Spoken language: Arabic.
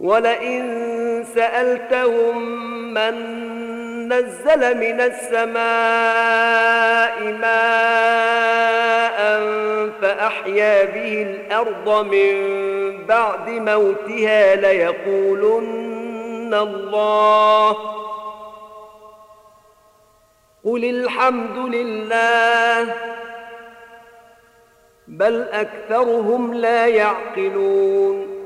ولئن سألتهم من نزل من السماء ماء فأحيا به الأرض من بعد موتها ليقولن الله. قل الحمد لله بل أكثرهم لا يعقلون.